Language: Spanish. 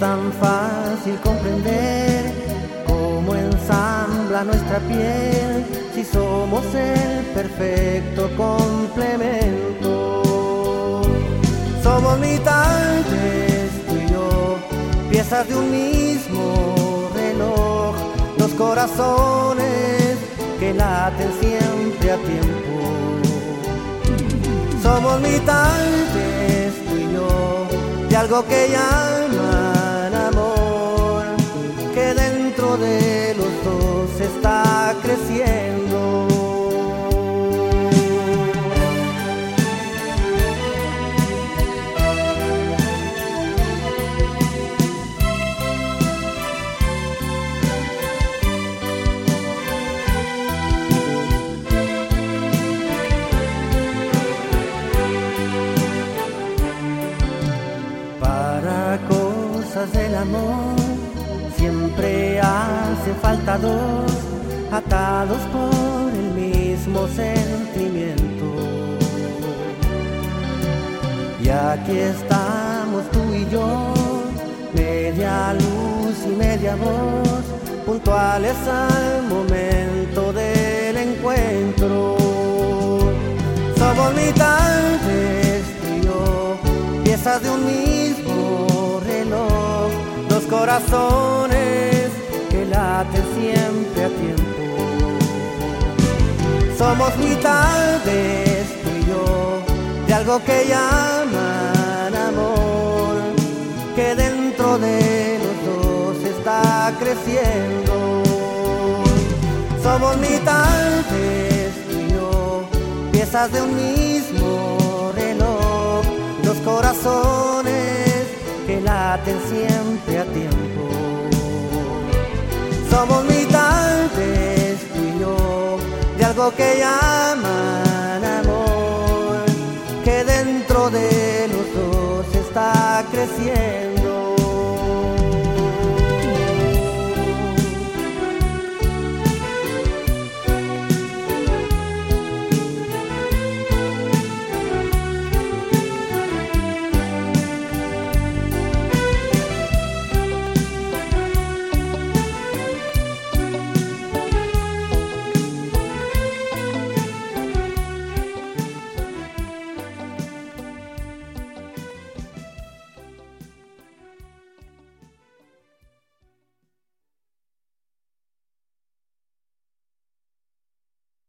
tan fácil comprender cómo ensambla nuestra piel si somos el perfecto complemento. Somos mitades, tú y yo, piezas de un mismo reloj, dos corazones que laten siempre a tiempo. Somos mitades, tú y yo, de algo que llaman amor, que dentro de los dos está creciendo. Para cosas del amor siempre hace falta dos, atados por el mismo sentimiento. Y aquí estamos tú y yo, media luz y media voz, puntuales al momento del encuentro. Somos mitades, tú y yo, piezas de un mismo reloj, dos corazones que laten siempre a tiempo. Somos mitades, tú y yo, de algo que llaman amor, que dentro de los dos está creciendo. Somos mitades, tú y yo, piezas de un mismo reloj, dos corazones que laten siempre a tiempo. Somos mitades, tú y yo, de algo que llaman amor, que dentro de los dos está creciendo.